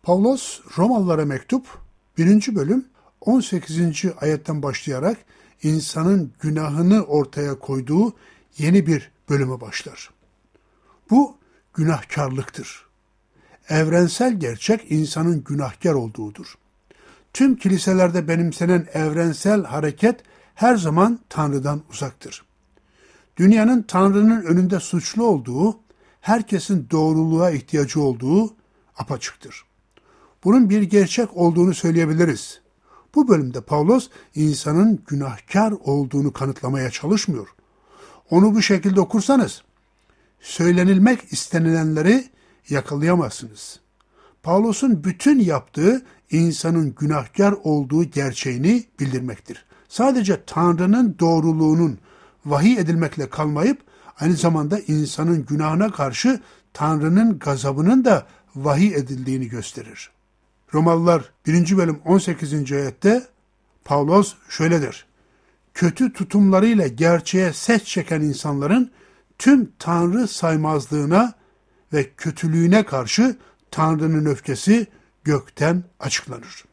Pavlos Romalılara mektup 1. bölüm 18. ayetten başlayarak insanın günahını ortaya koyduğu yeni bir bölüme başlar. Bu günahkarlıktır. Evrensel gerçek insanın günahkar olduğudur. Tüm kiliselerde benimsenen evrensel hareket her zaman Tanrı'dan uzaktır. Dünyanın Tanrı'nın önünde suçlu olduğu, herkesin doğruluğa ihtiyacı olduğu apaçıktır. Bunun bir gerçek olduğunu söyleyebiliriz. Bu bölümde Pavlos insanın günahkar olduğunu kanıtlamaya çalışmıyor. Onu bu şekilde okursanız söylenilmek istenilenleri yakalayamazsınız. Pavlos'un bütün yaptığı insanın günahkar olduğu gerçeğini bildirmektir. Sadece Tanrı'nın doğruluğunun vahiy edilmekle kalmayıp aynı zamanda insanın günahına karşı Tanrı'nın gazabının da vahiy edildiğini gösterir. Romalılar 1. bölüm 18. ayette Pavlos şöyle der: kötü tutumlarıyla gerçeğe ses çeken insanların tüm Tanrı saymazlığına ve kötülüğüne karşı Tanrı'nın öfkesi gökten açıklanır.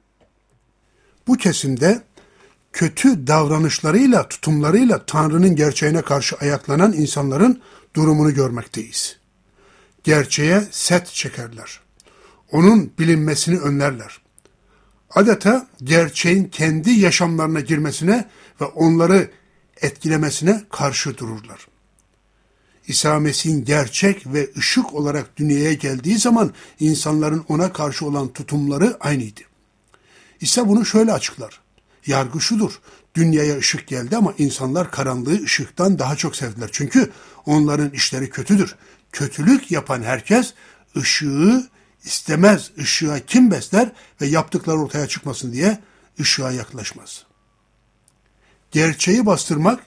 Bu kesimde kötü davranışlarıyla, tutumlarıyla Tanrı'nın gerçeğine karşı ayaklanan insanların durumunu görmekteyiz. Gerçeğe set çekerler. Onun bilinmesini önlerler. Adeta gerçeğin kendi yaşamlarına girmesine ve onları etkilemesine karşı dururlar. İsa Mesih'in gerçek ve ışık olarak dünyaya geldiği zaman insanların ona karşı olan tutumları aynıydı. İsa bunu şöyle açıklar: yargı şudur, dünyaya ışık geldi ama insanlar karanlığı ışıktan daha çok sevdiler. Çünkü onların işleri kötüdür. Kötülük yapan herkes ışığı istemez. Işığa kim besler ve yaptıkları ortaya çıkmasın diye ışığa yaklaşmaz. Gerçeği bastırmak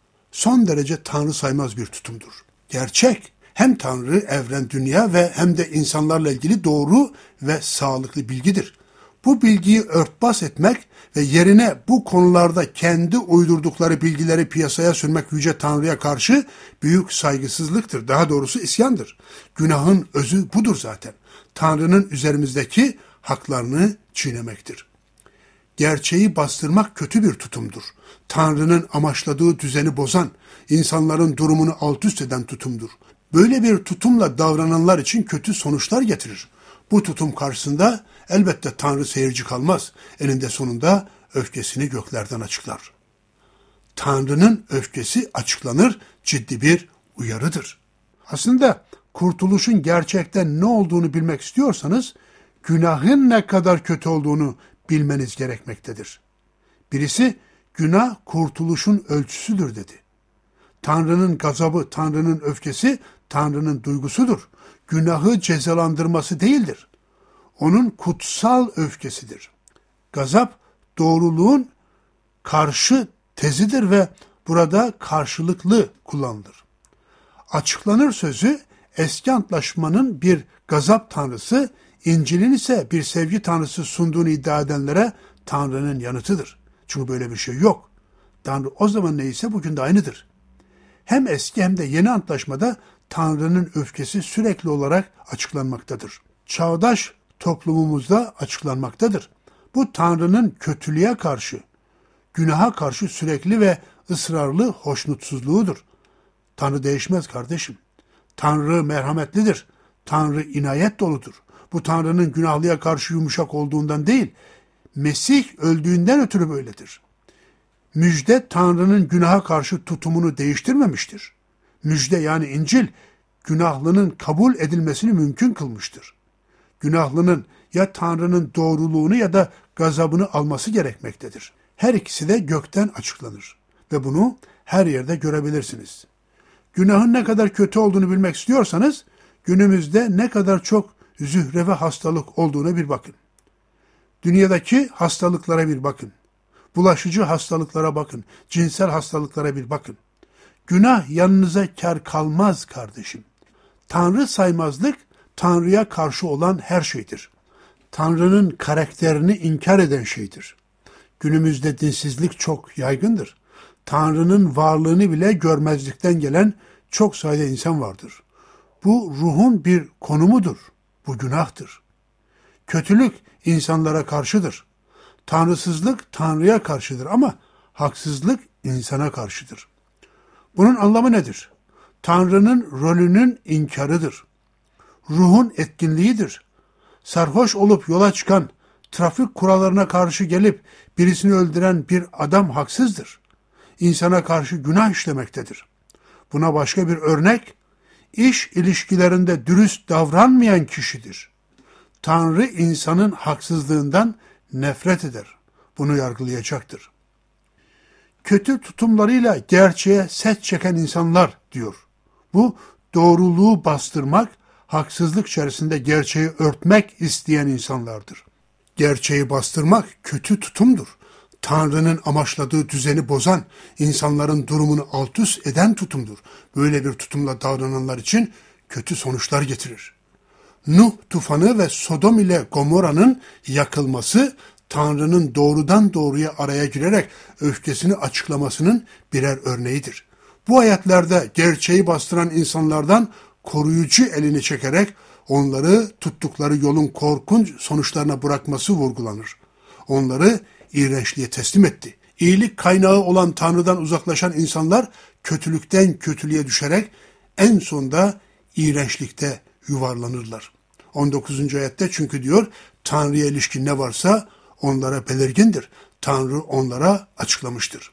son derece Tanrı saymaz bir tutumdur. Gerçek hem Tanrı, evren, dünya ve hem de insanlarla ilgili doğru ve sağlıklı bilgidir. Bu bilgiyi örtbas etmek ve yerine bu konularda kendi uydurdukları bilgileri piyasaya sürmek Yüce Tanrı'ya karşı büyük saygısızlıktır. Daha doğrusu isyandır. Günahın özü budur zaten. Tanrı'nın üzerimizdeki haklarını çiğnemektir. Gerçeği bastırmak kötü bir tutumdur. Tanrı'nın amaçladığı düzeni bozan, insanların durumunu alt üst eden tutumdur. Böyle bir tutumla davrananlar için kötü sonuçlar getirir. Bu tutum karşısında elbette Tanrı seyirci kalmaz. Eninde sonunda öfkesini göklerden açıklar. Tanrı'nın öfkesi açıklanır, ciddi bir uyarıdır. Aslında kurtuluşun gerçekten ne olduğunu bilmek istiyorsanız, günahın ne kadar kötü olduğunu bilmeniz gerekmektedir. Birisi, günah kurtuluşun ölçüsüdür dedi. Tanrı'nın gazabı, Tanrı'nın öfkesi, Tanrı'nın duygusudur. Günahı cezalandırması değildir. Onun kutsal öfkesidir. Gazap, doğruluğun karşı tezidir ve burada karşılıklı kullanılır. Açıklanır sözü, eski antlaşmanın bir gazap tanrısı, İncil'in ise bir sevgi tanrısı sunduğunu iddia edenlere Tanrı'nın yanıtıdır. Çünkü böyle bir şey yok. Tanrı o zaman neyse bugün de aynıdır. Hem eski hem de yeni antlaşmada Tanrı'nın öfkesi sürekli olarak açıklanmaktadır. Çağdaş toplumumuzda açıklanmaktadır. Bu Tanrı'nın kötülüğe karşı, günaha karşı sürekli ve ısrarlı hoşnutsuzluğudur. Tanrı değişmez kardeşim. Tanrı merhametlidir. Tanrı inayet doludur. Bu Tanrı'nın günahlıya karşı yumuşak olduğundan değil, Mesih öldüğünden ötürü böyledir. Müjde Tanrı'nın günaha karşı tutumunu değiştirmemiştir. Müjde yani İncil, günahlının kabul edilmesini mümkün kılmıştır. Günahlının ya Tanrı'nın doğruluğunu ya da gazabını alması gerekmektedir. Her ikisi de gökten açıklanır ve bunu her yerde görebilirsiniz. Günahın ne kadar kötü olduğunu bilmek istiyorsanız, günümüzde ne kadar çok zühre ve hastalık olduğuna bir bakın. Dünyadaki hastalıklara bir bakın. Bulaşıcı hastalıklara bakın. Cinsel hastalıklara bir bakın. Günah yanınıza kar kalmaz kardeşim. Tanrı saymazlık, Tanrı'ya karşı olan her şeydir. Tanrı'nın karakterini inkar eden şeydir. Günümüzde dinsizlik çok yaygındır. Tanrı'nın varlığını bile görmezlikten gelen çok sayıda insan vardır. Bu ruhun bir konumudur. Bu günahtır. Kötülük insanlara karşıdır. Tanrısızlık Tanrı'ya karşıdır ama haksızlık insana karşıdır. Bunun anlamı nedir? Tanrı'nın rolünün inkarıdır. Ruhun etkinliğidir. Sarhoş olup yola çıkan, trafik kurallarına karşı gelip birisini öldüren bir adam haksızdır. İnsana karşı günah işlemektedir. Buna başka bir örnek, iş ilişkilerinde dürüst davranmayan kişidir. Tanrı insanın haksızlığından nefret eder. Bunu yargılayacaktır. Kötü tutumlarıyla gerçeğe set çeken insanlar diyor. Bu doğruluğu bastırmak, haksızlık içerisinde gerçeği örtmek isteyen insanlardır. Gerçeği bastırmak kötü tutumdur. Tanrı'nın amaçladığı düzeni bozan, insanların durumunu alt üst eden tutumdur. Böyle bir tutumla davrananlar için kötü sonuçlar getirir. Nuh tufanı ve Sodom ile Gomorra'nın yakılması, Tanrı'nın doğrudan doğruya araya girerek öfkesini açıklamasının birer örneğidir. Bu ayetlerde gerçeği bastıran insanlardan koruyucu elini çekerek onları tuttukları yolun korkunç sonuçlarına bırakması vurgulanır. Onları iğrençliğe teslim etti. İyilik kaynağı olan Tanrı'dan uzaklaşan insanlar kötülükten kötülüğe düşerek en sonda iğrençlikte yuvarlanırlar. 19. ayette çünkü diyor Tanrı'ya ilişkin ne varsa onlara belirgindir. Tanrı onlara açıklamıştır.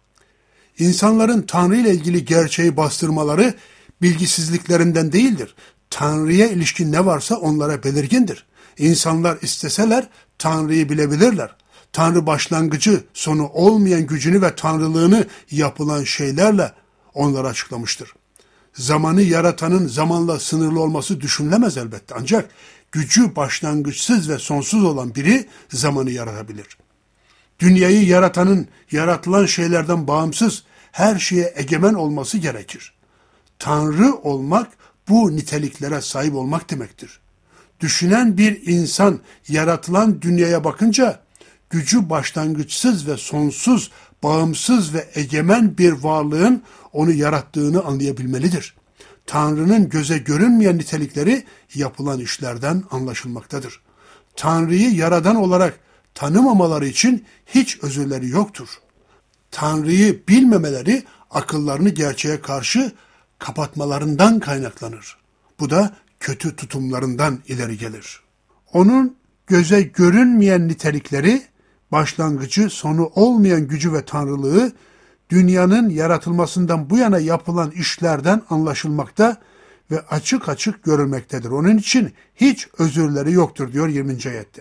İnsanların Tanrı ile ilgili gerçeği bastırmaları bilgisizliklerinden değildir. Tanrı'ya ilişkin ne varsa onlara belirgindir. İnsanlar isteseler Tanrı'yı bilebilirler. Tanrı başlangıcı, sonu olmayan gücünü ve tanrılığını yapılan şeylerle onlara açıklamıştır. Zamanı yaratanın zamanla sınırlı olması düşünülemez elbette. Ancak gücü başlangıçsız ve sonsuz olan biri zamanı yaratabilir. Dünyayı yaratanın yaratılan şeylerden bağımsız her şeye egemen olması gerekir. Tanrı olmak bu niteliklere sahip olmak demektir. Düşünen bir insan yaratılan dünyaya bakınca gücü başlangıçsız ve sonsuz, bağımsız ve egemen bir varlığın onu yarattığını anlayabilmelidir. Tanrı'nın göze görünmeyen nitelikleri yapılan işlerden anlaşılmaktadır. Tanrı'yı yaradan olarak tanımamaları için hiç özürleri yoktur. Tanrı'yı bilmemeleri akıllarını gerçeğe karşı kapatmalarından kaynaklanır. Bu da kötü tutumlarından ileri gelir. Onun göze görünmeyen nitelikleri, başlangıcı, sonu olmayan gücü ve tanrılığı, dünyanın yaratılmasından bu yana yapılan işlerden anlaşılmakta ve açık açık görülmektedir. Onun için hiç özürleri yoktur diyor 20. ayette.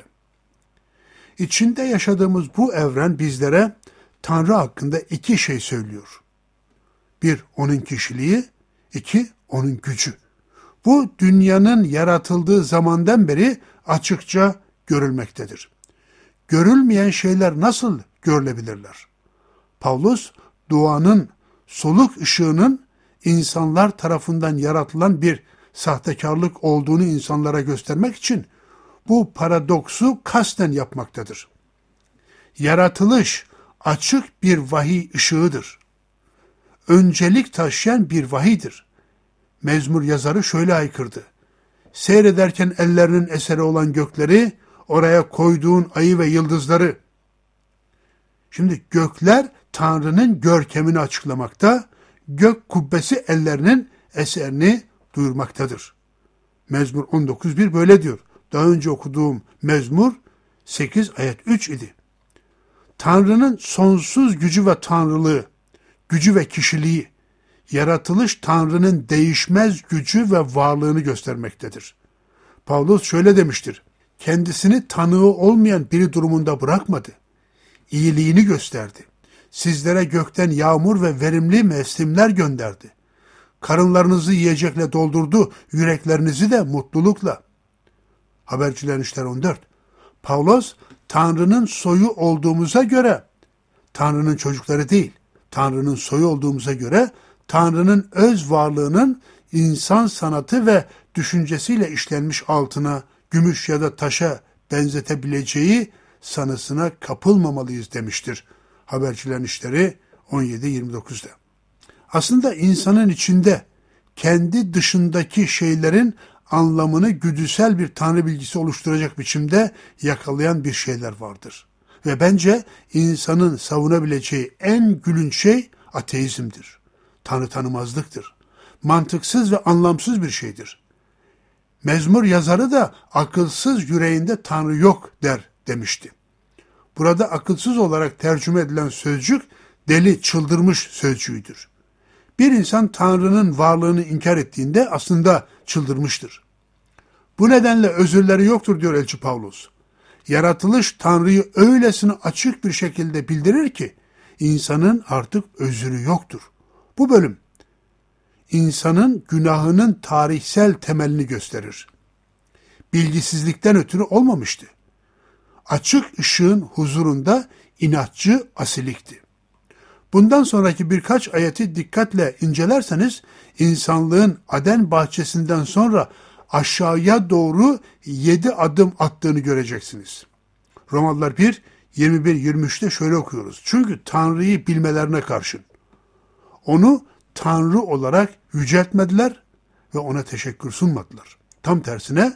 İçinde yaşadığımız bu evren bizlere Tanrı hakkında iki şey söylüyor. Bir, onun kişiliği, iki, onun gücü. Bu dünyanın yaratıldığı zamandan beri açıkça görülmektedir. Görülmeyen şeyler nasıl görülebilirler? Pavlus, doğanın soluk ışığının insanlar tarafından yaratılan bir sahtekarlık olduğunu insanlara göstermek için bu paradoksu kasten yapmaktadır. Yaratılış açık bir vahiy ışığıdır. Öncelik taşıyan bir vahiydir. Mezmur yazarı şöyle haykırdı: seyrederken ellerinin eseri olan gökleri, oraya koyduğun ayı ve yıldızları. Şimdi gökler Tanrı'nın görkemini açıklamakta, gök kubbesi ellerinin eserini duyurmaktadır. Mezmur 19.1 böyle diyor. Daha önce okuduğum Mezmur 8 ayet 3 idi. Tanrı'nın sonsuz gücü ve tanrılığı, gücü ve kişiliği, yaratılış Tanrı'nın değişmez gücü ve varlığını göstermektedir. Pavlus şöyle demiştir: kendisini tanığı olmayan biri durumunda bırakmadı. İyiliğini gösterdi. Sizlere gökten yağmur ve verimli mevsimler gönderdi. Karınlarınızı yiyecekle doldurdu, yüreklerinizi de mutlulukla. Habercilerin İşleri 14. Pavlus, Tanrı'nın soyu olduğumuza göre, Tanrı'nın çocukları değil, Tanrı'nın soyu olduğumuza göre, Tanrı'nın öz varlığının insan sanatı ve düşüncesiyle işlenmiş altına, gümüş ya da taşa benzetebileceği sanısına kapılmamalıyız demiştir. Habercilerin İşleri 17-29'da. Aslında insanın içinde kendi dışındaki şeylerin anlamını güdüsel bir tanrı bilgisi oluşturacak biçimde yakalayan bir şeyler vardır. Ve bence insanın savunabileceği en gülünç şey ateizmdir. Tanrı tanımazlıktır. Mantıksız ve anlamsız bir şeydir. Mezmur yazarı da akılsız yüreğinde Tanrı yok der demişti. Burada akılsız olarak tercüme edilen sözcük deli, çıldırmış sözcüğüdür. Bir insan Tanrı'nın varlığını inkar ettiğinde aslında çıldırmıştır. Bu nedenle özürleri yoktur diyor Elçi Pavlus. Yaratılış Tanrı'yı öylesine açık bir şekilde bildirir ki insanın artık özrü yoktur. Bu bölüm insanın günahının tarihsel temelini gösterir. Bilgisizlikten ötürü olmamıştı. Açık ışığın huzurunda inatçı asilikti. Bundan sonraki birkaç ayeti dikkatle incelerseniz insanlığın Aden bahçesinden sonra aşağıya doğru 7 adım attığını göreceksiniz. Romalılar 1, 21-23'te şöyle okuyoruz. Çünkü Tanrı'yı bilmelerine karşın onu Tanrı olarak yüceltmediler ve ona teşekkür sunmadılar. Tam tersine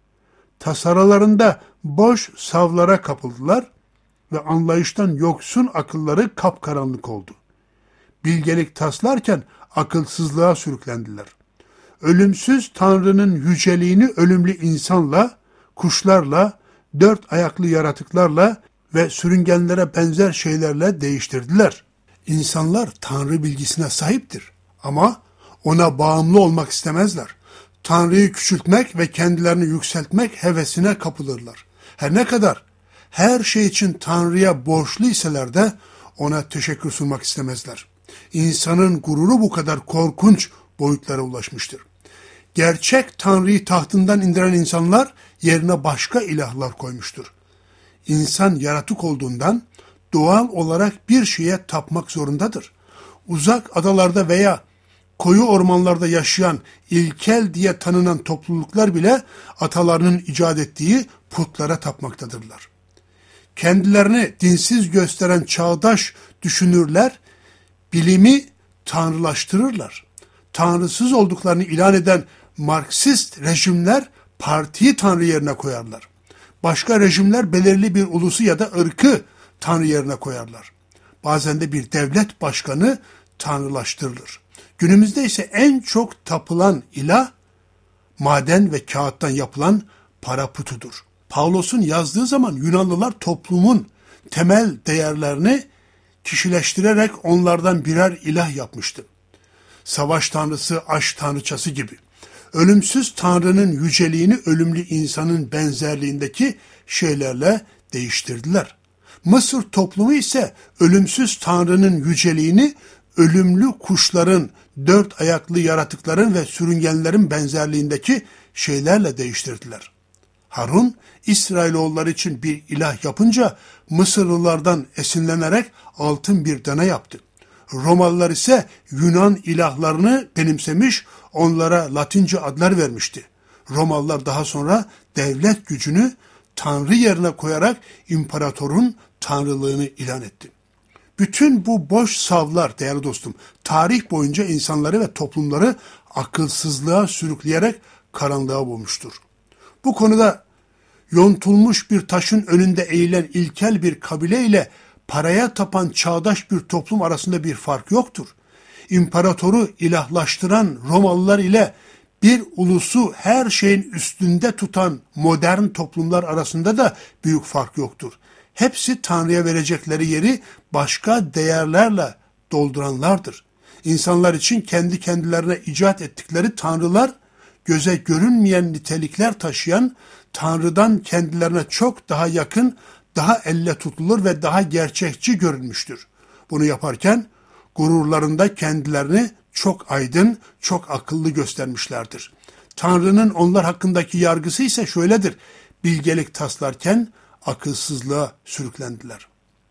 tasarılarında boş savlara kapıldılar ve anlayıştan yoksun akılları kapkaranlık oldu. Bilgelik taslarken akılsızlığa sürüklendiler. Ölümsüz Tanrı'nın yüceliğini ölümlü insanla, kuşlarla, 4 ayaklı yaratıklarla ve sürüngenlere benzer şeylerle değiştirdiler. İnsanlar Tanrı bilgisine sahiptir ama ona bağımlı olmak istemezler. Tanrı'yı küçültmek ve kendilerini yükseltmek hevesine kapılırlar. Her ne kadar her şey için Tanrı'ya borçluysalar da ona teşekkür sunmak istemezler. İnsanın gururu bu kadar korkunç boyutlara ulaşmıştır. Gerçek Tanrı'yı tahtından indiren insanlar yerine başka ilahlar koymuştur. İnsan yaratık olduğundan doğal olarak bir şeye tapmak zorundadır. Uzak adalarda veya koyu ormanlarda yaşayan ilkel diye tanınan topluluklar bile atalarının icat ettiği putlara tapmaktadırlar. Kendilerini dinsiz gösteren çağdaş düşünürler, bilimi tanrılaştırırlar. Tanrısız olduklarını ilan eden Marksist rejimler partiyi tanrı yerine koyarlar. Başka rejimler belirli bir ulusu ya da ırkı tanrı yerine koyarlar. Bazen de bir devlet başkanı tanrılaştırılır. Günümüzde ise en çok tapılan ilah maden ve kağıttan yapılan para putudur. Pavlos'un yazdığı zaman Yunanlılar toplumun temel değerlerini kişileştirerek onlardan birer ilah yapmıştı. Savaş tanrısı, aşk tanrıçası gibi. Ölümsüz Tanrı'nın yüceliğini ölümlü insanın benzerliğindeki şeylerle değiştirdiler. Mısır toplumu ise ölümsüz Tanrı'nın yüceliğini ölümlü kuşların, 4 ayaklı yaratıkların ve sürüngenlerin benzerliğindeki şeylerle değiştirdiler. Harun, İsrailoğulları için bir ilah yapınca Mısırlılardan esinlenerek altın bir dana yaptı. Romalılar ise Yunan ilahlarını benimsemiş, onlara Latince adlar vermişti. Romalılar daha sonra devlet gücünü Tanrı yerine koyarak imparatorun tanrılığını ilan etti. Bütün bu boş savlar değerli dostum, tarih boyunca insanları ve toplumları akılsızlığa sürükleyerek karanlığa boğmuştur. Bu konuda yontulmuş bir taşın önünde eğilen ilkel bir kabile ile paraya tapan çağdaş bir toplum arasında bir fark yoktur. İmparatoru ilahlaştıran Romalılar ile bir ulusu her şeyin üstünde tutan modern toplumlar arasında da büyük fark yoktur. Hepsi Tanrı'ya verecekleri yeri başka değerlerle dolduranlardır. İnsanlar için kendi kendilerine icat ettikleri tanrılar, göze görünmeyen nitelikler taşıyan, Tanrı'dan kendilerine çok daha yakın, daha elle tutulur ve daha gerçekçi görünmüştür. Bunu yaparken gururlarında kendilerini çok aydın, çok akıllı göstermişlerdir. Tanrı'nın onlar hakkındaki yargısı ise şöyledir: bilgelik taslarken akılsızlığa sürüklendiler.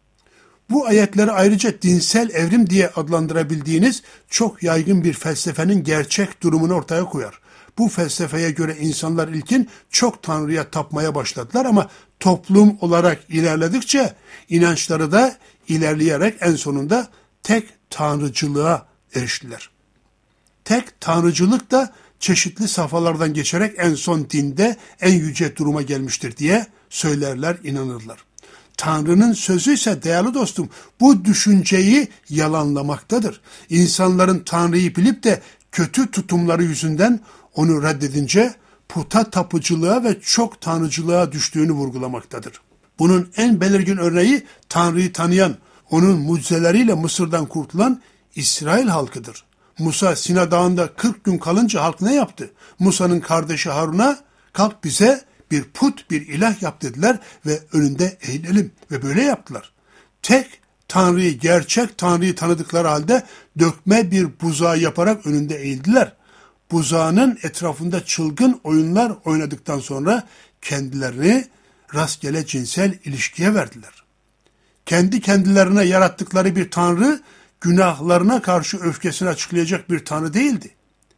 Bu ayetleri ayrıca dinsel evrim diye adlandırabildiğiniz çok yaygın bir felsefenin gerçek durumunu ortaya koyar. Bu felsefeye göre insanlar ilkin çok Tanrı'ya tapmaya başladılar ama toplum olarak ilerledikçe inançları da ilerleyerek en sonunda tek tanrıcılığa eriştiler. Tek tanrıcılık da çeşitli safhalardan geçerek en son dinde en yüce duruma gelmiştir diye söylerler, inanırlar. Tanrı'nın sözü ise değerli dostum bu düşünceyi yalanlamaktadır. İnsanların Tanrı'yı bilip de kötü tutumları yüzünden onu reddedince puta tapıcılığa ve çok tanrıcılığa düştüğünü vurgulamaktadır. Bunun en belirgin örneği Tanrı'yı tanıyan, onun mucizeleriyle Mısır'dan kurtulan İsrail halkıdır. Musa Sina Dağı'nda 40 gün kalınca halk ne yaptı? Musa'nın kardeşi Harun'a kalk bize bir put, bir ilah yap dediler ve önünde eğilelim ve böyle yaptılar. Tek Tanrı'yı, gerçek Tanrı'yı tanıdıkları halde dökme bir buzağı yaparak önünde eğildiler. Buzağının etrafında çılgın oyunlar oynadıktan sonra kendilerini rastgele cinsel ilişkiye verdiler. Kendi kendilerine yarattıkları bir Tanrı, günahlarına karşı öfkesini açıklayacak bir Tanrı değildi.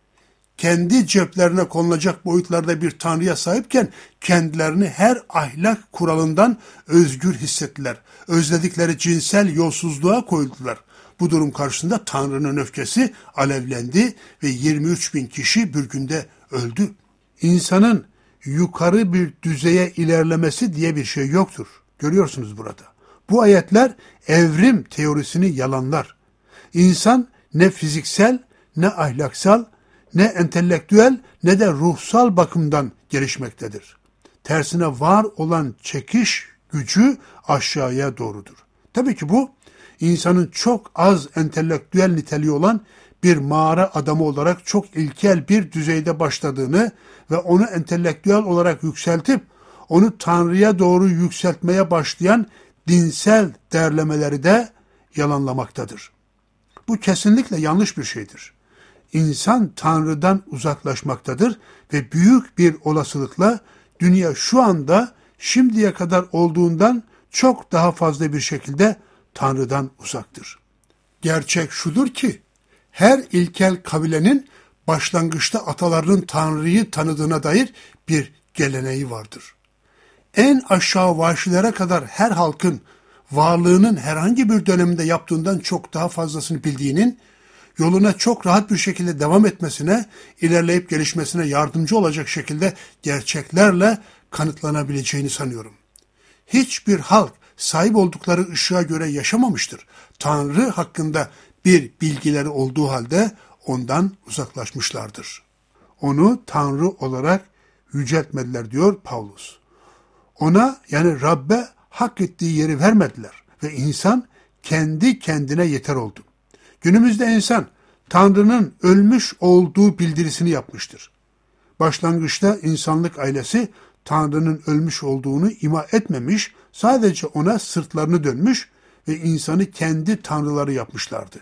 Kendi ceplerine konulacak boyutlarda bir Tanrı'ya sahipken kendilerini her ahlak kuralından özgür hissettiler. Özledikleri cinsel yolsuzluğa koyuldular. Bu durum karşısında Tanrı'nın öfkesi alevlendi ve 23 bin kişi bir günde öldü. İnsanın yukarı bir düzeye ilerlemesi diye bir şey yoktur. Görüyorsunuz burada. Bu ayetler evrim teorisini yalanlar. İnsan ne fiziksel, ne ahlaksal, ne entelektüel, ne de ruhsal bakımdan gelişmektedir. Tersine var olan çekiş gücü aşağıya doğrudur. Tabii ki bu, insanın çok az entelektüel niteliği olan bir mağara adamı olarak çok ilkel bir düzeyde başladığını ve onu entelektüel olarak yükseltip onu Tanrı'ya doğru yükseltmeye başlayan dinsel değerlemeleri de yalanlamaktadır. Bu kesinlikle yanlış bir şeydir. İnsan Tanrı'dan uzaklaşmaktadır ve büyük bir olasılıkla dünya şu anda şimdiye kadar olduğundan çok daha fazla bir şekilde Tanrı'dan uzaktır. Gerçek şudur ki her ilkel kabilenin başlangıçta atalarının Tanrı'yı tanıdığına dair bir geleneği vardır. En aşağı vahşilere kadar her halkın varlığının herhangi bir döneminde yaptığından çok daha fazlasını bildiğinin, yoluna çok rahat bir şekilde devam etmesine, ilerleyip gelişmesine yardımcı olacak şekilde gerçeklerle kanıtlanabileceğini sanıyorum. Hiçbir halk sahip oldukları ışığa göre yaşamamıştır. Tanrı hakkında bir bilgileri olduğu halde ondan uzaklaşmışlardır. Onu Tanrı olarak yüceltmediler diyor Pavlus. Ona yani Rabbe hak ettiği yeri vermediler ve insan kendi kendine yeter oldu. Günümüzde insan Tanrı'nın ölmüş olduğu bildirisini yapmıştır. Başlangıçta insanlık ailesi Tanrı'nın ölmüş olduğunu ima etmemiş, sadece ona sırtlarını dönmüş ve insanı kendi tanrıları yapmışlardı.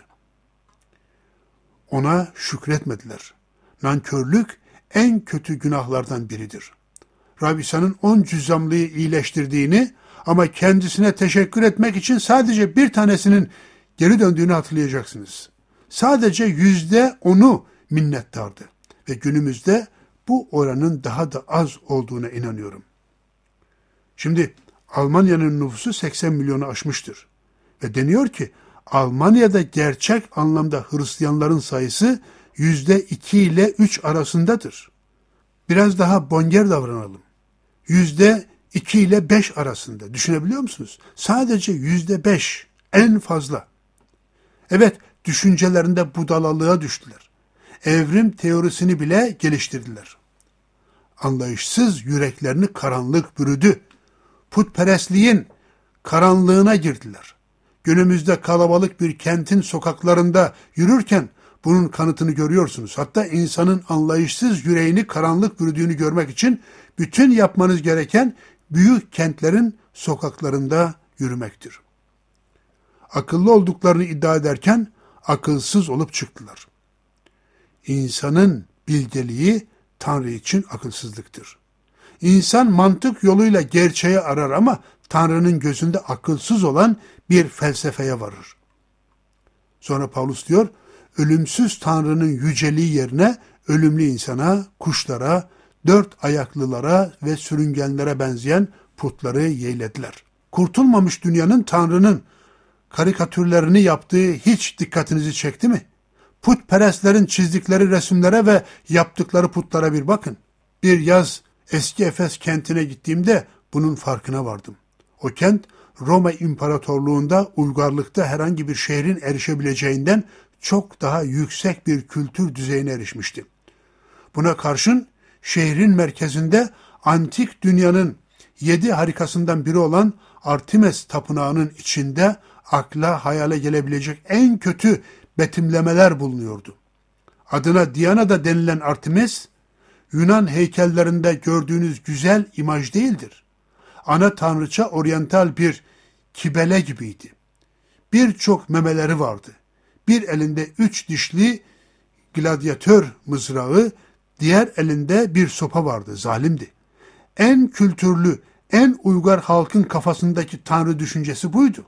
Ona şükretmediler. Nankörlük en kötü günahlardan biridir. Rab İsa'nın 10 cüzzamlıyı iyileştirdiğini ama kendisine teşekkür etmek için sadece bir tanesinin geri döndüğünü hatırlayacaksınız. Sadece %10'u minnettardı ve günümüzde bu oranın daha da az olduğuna inanıyorum. Şimdi Almanya'nın nüfusu 80 milyonu aşmıştır ve deniyor ki Almanya'da gerçek anlamda Hristiyanların sayısı %2 ile 3 arasındadır. Biraz daha bonger davranalım. %2 ile 5 arasında. Düşünebiliyor musunuz? Sadece %5 en fazla. Evet, düşüncelerinde budalalığa düştüler. Evrim teorisini bile geliştirdiler. Anlayışsız yüreklerini karanlık bürüdü. Putperestliğin karanlığına girdiler. Günümüzde kalabalık bir kentin sokaklarında yürürken bunun kanıtını görüyorsunuz. Hatta insanın anlayışsız yüreğini karanlık bürüdüğünü görmek için bütün yapmanız gereken büyük kentlerin sokaklarında yürümektir. Akıllı olduklarını iddia ederken akılsız olup çıktılar. İnsanın bilgeliği Tanrı için akılsızlıktır. İnsan mantık yoluyla gerçeği arar ama Tanrı'nın gözünde akılsız olan bir felsefeye varır. Sonra Pavlus diyor, ölümsüz Tanrı'nın yüceliği yerine ölümlü insana, kuşlara, 4 ayaklılara ve sürüngenlere benzeyen putları yeğlediler. Kurtulmamış dünyanın Tanrı'nın karikatürlerini yaptığı hiç dikkatinizi çekti mi? Putperestlerin çizdikleri resimlere ve yaptıkları putlara bir bakın. Bir yaz eski Efes kentine gittiğimde bunun farkına vardım. O kent Roma İmparatorluğu'nda uygarlıkta herhangi bir şehrin erişebileceğinden çok daha yüksek bir kültür düzeyine erişmişti. Buna karşın şehrin merkezinde antik dünyanın 7 harikasından biri olan Artemis Tapınağı'nın içinde akla hayale gelebilecek en kötü betimlemeler bulunuyordu. Adına Diana da denilen Artemis, Yunan heykellerinde gördüğünüz güzel imaj değildir. Ana tanrıça oryantal bir kibele gibiydi. Birçok memeleri vardı. Bir elinde 3 dişli gladyatör mızrağı, diğer elinde bir sopa vardı, zalimdi. En kültürlü, en uygar halkın kafasındaki tanrı düşüncesi buydu.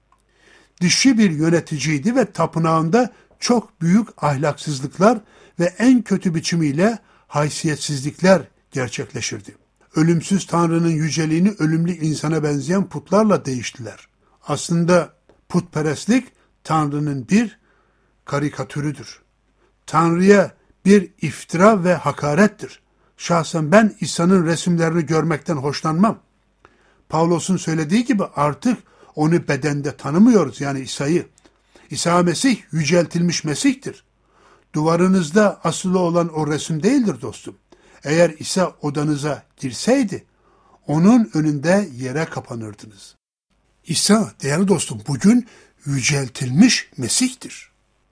Dişi bir yöneticiydi ve tapınağında çok büyük ahlaksızlıklar ve en kötü biçimiyle haysiyetsizlikler gerçekleşirdi. Ölümsüz Tanrı'nın yüceliğini ölümlü insana benzeyen putlarla değiştiler. Aslında putperestlik Tanrı'nın bir karikatürüdür. Tanrı'ya bir iftira ve hakarettir. Şahsen ben İsa'nın resimlerini görmekten hoşlanmam. Pavlos'un söylediği gibi artık onu bedende tanımıyoruz, yani İsa'yı. İsa Mesih yüceltilmiş Mesih'tir. Duvarınızda asılı olan o resim değildir dostum. Eğer İsa odanıza girseydi, onun önünde yere kapanırdınız. İsa değerli dostum bugün yüceltilmiş Mesih'tir.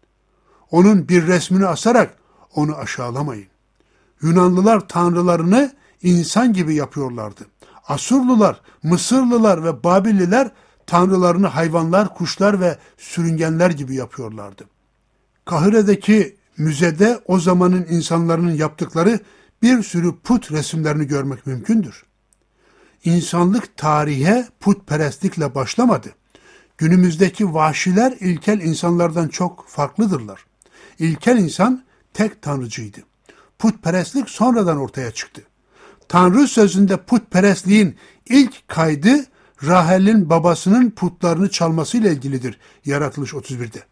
Onun bir resmini asarak onu aşağılamayın. Yunanlılar tanrılarını insan gibi yapıyorlardı. Asurlular, Mısırlılar ve Babilliler tanrılarını hayvanlar, kuşlar ve sürüngenler gibi yapıyorlardı. Kahire'deki müzede o zamanın insanların yaptıkları bir sürü put resimlerini görmek mümkündür. İnsanlık tarihe putperestlikle başlamadı. Günümüzdeki vahşiler ilkel insanlardan çok farklıdırlar. İlkel insan tek tanrıcıydı. Putperestlik sonradan ortaya çıktı. Tanrı sözünde putperestliğin ilk kaydı Rahel'in babasının putlarını çalmasıyla ilgilidir. Yaratılış 31'de.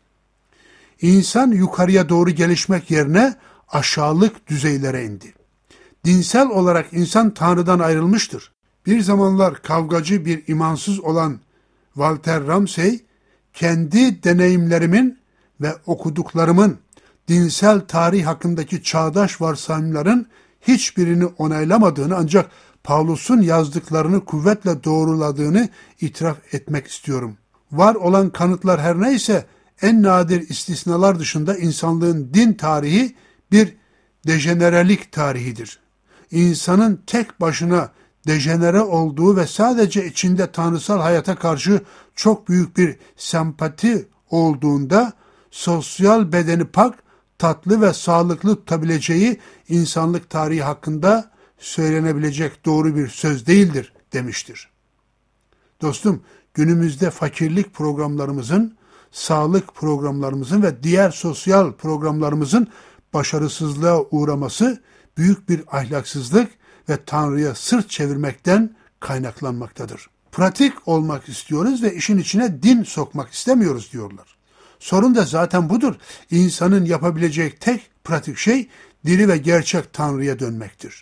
İnsan yukarıya doğru gelişmek yerine aşağılık düzeylere indi. Dinsel olarak insan Tanrı'dan ayrılmıştır. Bir zamanlar kavgacı bir imansız olan Walter Ramsey, kendi deneyimlerimin ve okuduklarımın dinsel tarih hakkındaki çağdaş varsayımların hiçbirini onaylamadığını ancak Pavlus'un yazdıklarını kuvvetle doğruladığını itiraf etmek istiyorum. Var olan kanıtlar her neyse en nadir istisnalar dışında insanlığın din tarihi bir dejenerelik tarihidir. İnsanın tek başına dejenere olduğu ve sadece içinde tanrısal hayata karşı çok büyük bir sempati olduğunda sosyal bedeni pak, tatlı ve sağlıklı tutabileceği insanlık tarihi hakkında söylenebilecek doğru bir söz değildir demiştir. Dostum, günümüzde fakirlik programlarımızın, sağlık programlarımızın ve diğer sosyal programlarımızın başarısızlığa uğraması büyük bir ahlaksızlık ve Tanrı'ya sırt çevirmekten kaynaklanmaktadır. Pratik olmak istiyoruz ve işin içine din sokmak istemiyoruz diyorlar. Sorun da zaten budur. İnsanın yapabileceği tek pratik şey diri ve gerçek Tanrı'ya dönmektir.